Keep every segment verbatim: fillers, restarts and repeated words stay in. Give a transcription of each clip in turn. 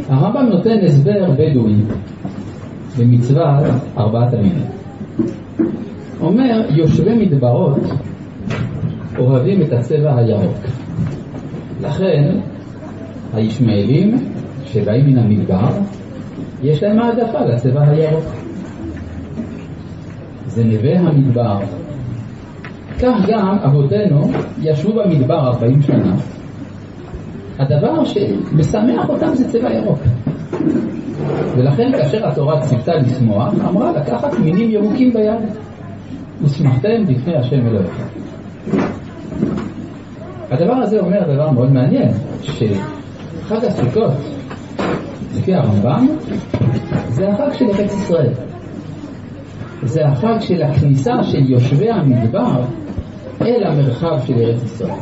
הרמב"ם נותן הסבר בדואי במצוות ארבעת המינים. אומר, יושבי מדברות אוהבים את הצבע הירוק. לכן הישמעאלים שבאים מן המדבר יש להם העדפה לצבע הירוק. זה נווה המדבר. כך גם אבותינו ישבו במדבר ארבעים שנה. הדבר שמשמח אותם זה צבע ירוק. ולכן כאשר התורה ציוותה לשמוח, אמרה לקחת מינים ירוקים ביד. ושמחתם לפני השם אלוהיכם. הדבר הזה אומר דבר מאוד מעניין, שחג הסוכות, לפי הרמב"ם, זה החג של ארץ ישראל. זה החג של הכניסה של יושבי המדבר אל המרחב של ארץ ישראל.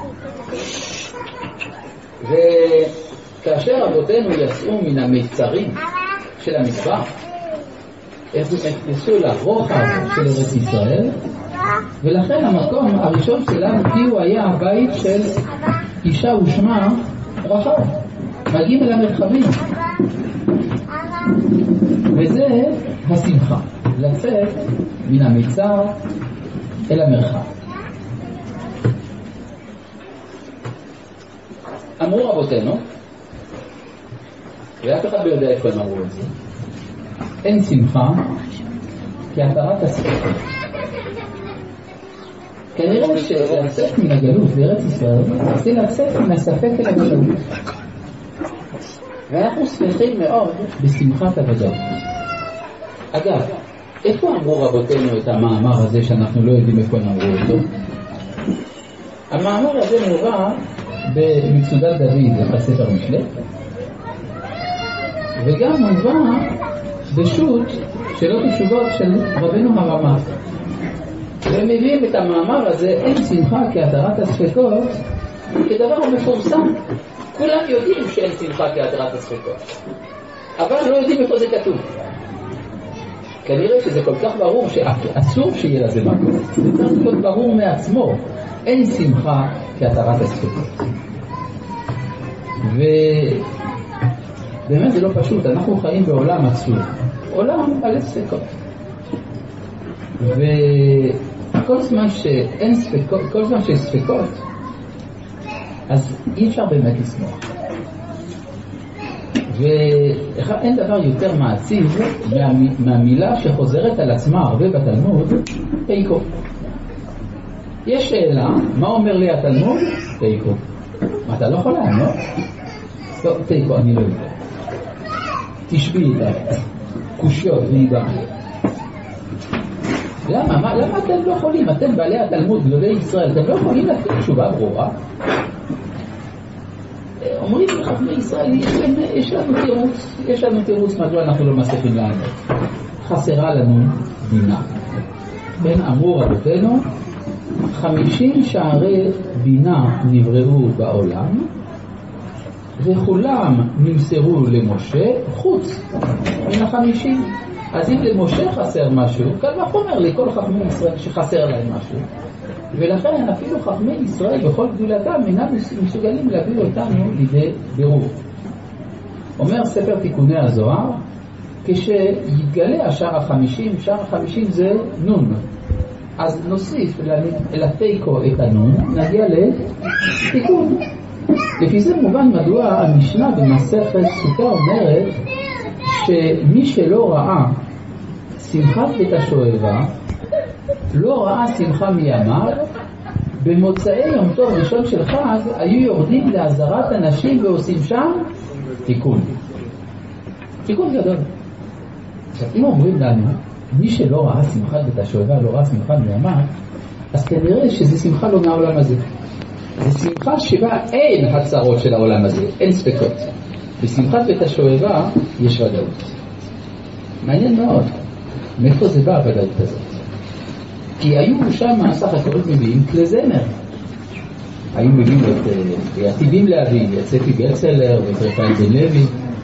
וכאשר אבותינו יצאו מן המיצרים של המדבר, הם נכנסו לרוחב של ארץ ישראל, ולכן המקום הראשון שלנו כי הוא היה הבית של אישה ושמה רחב. מגיעים אל המרחבים. וזה השמחה, לצאת מן המיצר אל המרחב. אמרו רבותינו, ואף אחד לא יודע איפה הם אמרו את זה, אין שמחה כהתרת הספק. כנראה שלצאת מן הגלות בארץ ישראל זה לצאת מן הספק אל הגלות. ואנחנו שמחים מאוד בשמחת הוודאות. אגב, איפה אמרו רבותינו את המאמר הזה שאנחנו לא יודעים איפה אמרו אותו? המאמר הזה מובא במצודת דוד בספר משלי, וגם מובא בשו"ת שאלות ותשובות של רבנו הרמ"א. והם מביאים את המאמר הזה, אין שמחה כהתרת הספקות, כדבר מפורסם. כולם יודעים שאין שמחה כהתרת הספקות, אבל לא יודעים איפה זה כתוב. כנראה שזה כל כך ברור שאסור שיהיה לזה מקום. זה צריך להיות ברור מעצמו. אין שמחה כהתרת הספקות. ובאמת זה לא פשוט. אנחנו חיים בעולם עצוב. עולם מלא ספקות. וכל זמן שאין ספקות, כל זמן שיש ספקות, אז אי אפשר באמת לשמוח. ואין דבר יותר מעציב מהמילה שחוזרת על עצמה הרבה בתלמוד, תיקו. יש שאלה, מה אומר לי התלמוד? תיקו. מה, אתה לא יכול לענות? לא, תיקו, אני לא יודע. תשבי איתה, קושיות ואידה. למה? מה, למה אתם לא יכולים? אתם בעלי התלמוד, גדולי ישראל, אתם לא יכולים לתת תשובה ברורה? אומרים לחכמי ישראל, יש לנו תירוץ, יש לנו תירוץ מדוע אנחנו לא מצליחים לענות. חסרה לנו בינה. כן, אמרו רבותינו, חמישים שערי בינה נבראו בעולם, וכולם נמסרו למשה חוץ מן החמישים. אז אם למשה חסר משהו, כאן וחומר לכל חכמי ישראל שחסר להם משהו. ולכן אפילו חכמי ישראל בכל גדולתם אינם מסוגלים להביא אותנו לידי בירור. אומר ספר תיקוני הזוהר, כשיתגלה השער החמישים, שער החמישים זה נון. אז נוסיף לתיקו את הנון, נגיע לתיקון. לפי זה מובן מדוע המשנה במסכת סוטה אומרת שמי שלא ראה שמחת בית השואבה לא ראה שמחה מימיו. במוצאי יום טוב ראשון של חג היו יורדים לעזרת אנשים ועושים שם תיקון. תיקון גדול. עכשיו אם אומרים לנו מי שלא ראה שמחת בית השואבה לא ראה שמחה מימיו, אז כנראה שזה שמחה לא מהעולם הזה. זה שמחה שבה אין הצרות של העולם הזה, אין ספקות. בשמחת בית השואבה יש ודאות. מעניין מאוד מאיפה זה בא הוודאות הזאת. כי היו שם סך הכל מביאים כלי זמר. היו מביאים את עתידים להביא, את ספי גלצלר ואת רפאל בן לוי,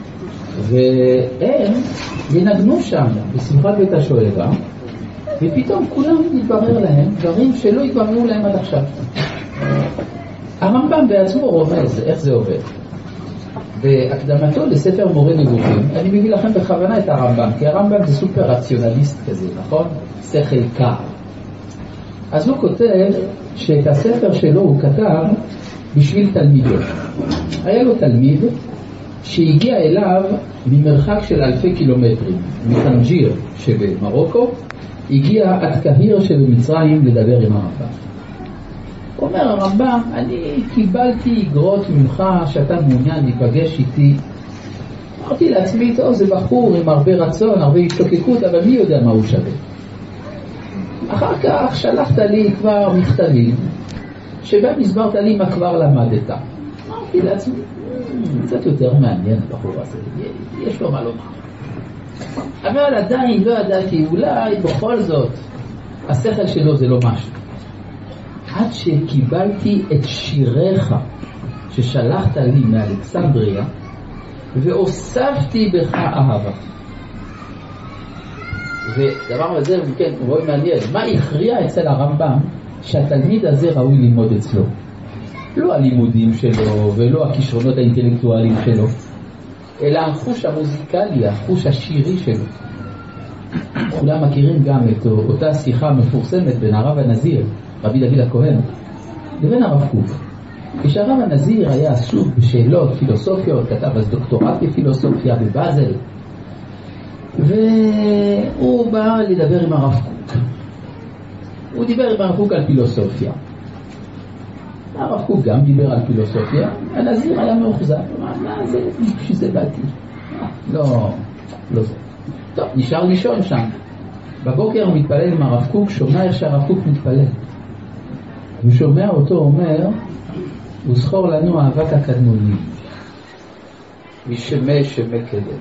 והם ינגנו שם בשמחת בית השואבה, ופתאום כולם יתברר להם דברים שלא יתבררו להם עד עכשיו. הרמב"ם בעצמו רומז איך זה עובד. בהקדמתו לספר מורה נבוכים, אני מביא לכם בכוונה את הרמב"ם, כי הרמב"ם זה סופר רציונליסט כזה, נכון? שכל קר. אז הוא כותב שאת הספר שלו הוא כתב בשביל תלמידו. היה לו תלמיד שהגיע אליו ממרחק של אלפי קילומטרים, מטנג'יר שבמרוקו, הגיע עד קהיר שבמצרים לדבר עם הרמב"ם. אומר הרמב"ם, אני קיבלתי אגרות ממך שאתה מעוניין להיפגש איתי. אמרתי לעצמי, טוב, זה בחור עם הרבה רצון, הרבה השתוקקות, אבל מי יודע מה הוא שווה. אחר כך שלחת לי כבר מכתבים, שבהם הסברת לי מה כבר למדת. אמרתי לעצמי, קצת יותר מעניין הבחור הזה, יש לו מה לומר. אבל עדיין לא ידעתי, אולי בכל זאת, השכל שלו זה לא משהו. עד שקיבלתי את שיריך ששלחת לי מאלכסנדריה, והוספתי בך אהבה. ודבר הזה, כן, הוא רואה מעניין, מה הכריע אצל הרמב"ם שהתלמיד הזה ראוי ללמוד אצלו? לא הלימודים שלו ולא הכישרונות האינטלקטואליים שלו, אלא החוש המוזיקלי, החוש השירי שלו. כולם מכירים גם את אותה שיחה מפורסמת בין הרב הנזיר, רבי דוד הכהן, לבין הרב קוק. כשהרב הנזיר היה עסוק בשאלות פילוסופיות, כתב אז דוקטורט בפילוסופיה בבאזל, והוא בא לדבר עם הרב קוק. הוא דיבר עם הרב קוק על פילוסופיה. הרב קוק גם דיבר על פילוסופיה, הנזיר היה מאוחזק, הוא אמר, מה זה, שזה באתי. לא, לא זה. טוב, נשאר לישון שם. בבוקר הוא מתפלל עם הרב קוק, שומע איך שהרב קוק מתפלל. הוא שומע אותו אומר, הוא זכור לנו אהבת הקדמונים, משמי שמי קדם.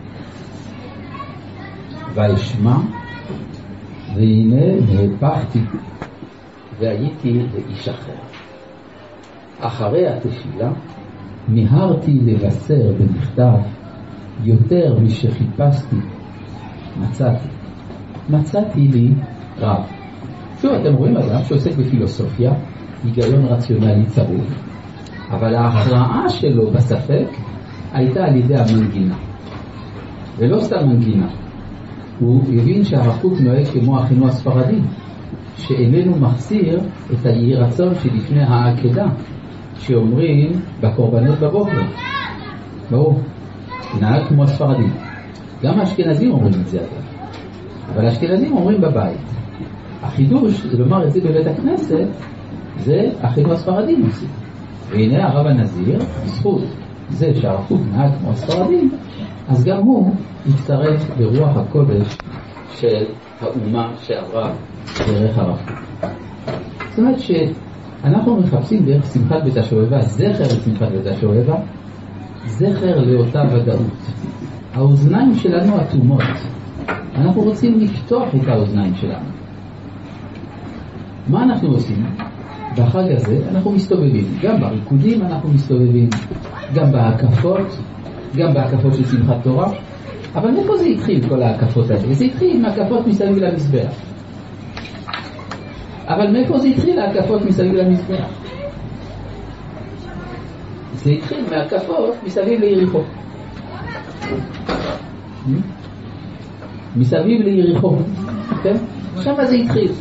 וישמע, והנה נהפכתי, והייתי לאיש אחר. אחרי התפילה, מיהרתי לבשר במכתב, יותר משחיפשתי, מצאתי. מצאתי לי רב. שוב, אתם רואים אדם שעוסק בפילוסופיה, היגיון רציונלי צרוף, אבל ההכרעה שלו בספק הייתה על ידי המנגינה. ולא סתם מנגינה. הוא הבין שהרב קוק נוהג כמו אחינו הספרדים, שאיננו מחסיר את היהי רצון שלפני העקדה, שאומרים בקורבנות בבוקר. ברור, נהג כמו הספרדים. גם האשכנזים אומרים את זה אגב. אבל האשכנזים אומרים בבית. החידוש, לומר את זה בבית הכנסת, זה אחינו הספרדים עושים. והנה הרב הנזיר, בזכות זה שהרב קוק נהג כמו הספרדים, אז גם הוא יצטרף ברוח הקודש של האומה שעברה דרך הרב קוק. זאת אומרת שאנחנו מחפשים דרך שמחת בית השואבה, זכר לשמחת בית השואבה, זכר לאותה ודאות. האוזניים שלנו אטומות. אנחנו רוצים לפתוח את האוזניים שלנו. מה אנחנו עושים? בחג הזה אנחנו מסתובבים. גם בריקודים אנחנו מסתובבים, גם בהקפות, גם בהקפות של שמחת תורה. אבל מאיפה זה התחיל כל ההקפות האלה? זה התחיל עם הקפות מסביב למזבח. אבל מאיפה זה התחיל ההקפות מסביב למזבח? זה התחיל מהקפות מסביב ליריחו. מסביב ליריחו. כן? שם זה התחיל.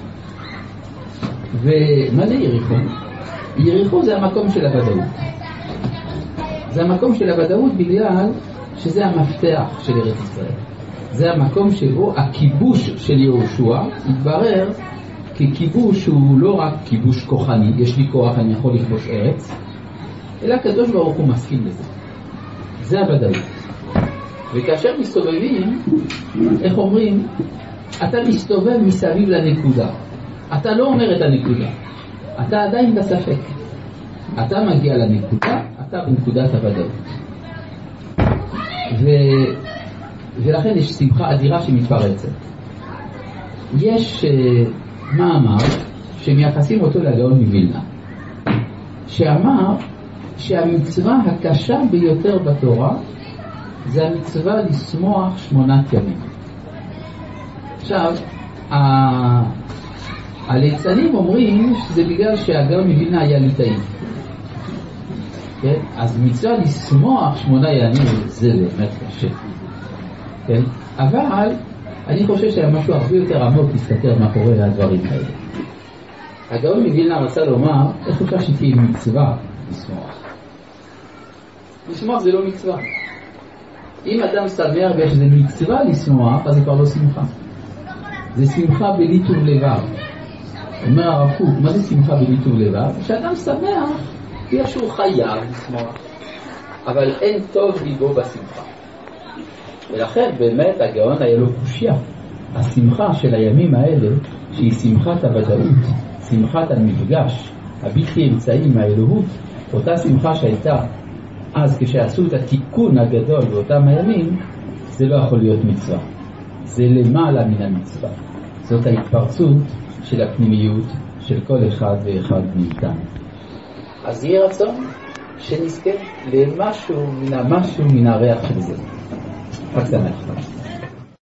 ומה זה יריחו? יריחו זה המקום של הוודאות. זה המקום של הוודאות בגלל שזה המפתח של ארץ ישראל. זה המקום שבו הכיבוש של יהושע התברר ככיבוש הוא לא רק כיבוש כוחני, יש לי כוח, אני יכול לכבוש ארץ, אלא הקדוש ברוך הוא מסכים לזה. זה הוודאות. וכאשר מסתובבים, איך אומרים? אתה מסתובב מסביב לנקודה. אתה לא אומר את הנקודה. אתה עדיין בספק. אתה מגיע לנקודה, אתה בנקודת הוודאות. ו... ולכן יש שמחה אדירה שמתפרצת. יש uh, מאמר שמייחסים אותו לגאון מווילנה, שאמר שהמצווה הקשה ביותר בתורה זה המצווה לשמוח שמונת ימים. עכשיו, ה... הליצנים אומרים שזה בגלל שהגאון מווילנה היה ליטאי. כן? אז מצווה לשמוח שמונה ימים זה באמת קשה. כן? אבל אני חושב שהיה משהו הרבה יותר עמוק להסתתר מאחורי הדברים האלה. הגאון מווילנה רצה לומר, איך אפשר שתהיה מצווה לשמוח? לשמוח זה לא מצווה. אם אדם שמח ויש איזה מצווה לשמוח, אז זה כבר לא שמחה. זה שמחה בלי טוב לבב. אומר הרב קוק, מה זה שמחה בלי טוב לבב? כשאדם שמח, יש שהוא חייב לשמוח, אבל אין טוב ליבו בשמחה. ולכן באמת הגאון היה לו קושיה. השמחה של הימים האלה, שהיא שמחת הוודאות, שמחת המפגש, הבלתי אמצעי עם האלוהות, אותה שמחה שהייתה אז כשעשו את התיקון הגדול באותם הימים, זה לא יכול להיות מצווה. זה למעלה מן המצווה. זאת ההתפרצות של הפנימיות של כל אחד ואחד מאיתנו. אז יהיה רצון שנזכה למשהו מן המשהו מן הריח של זה. רק שמח.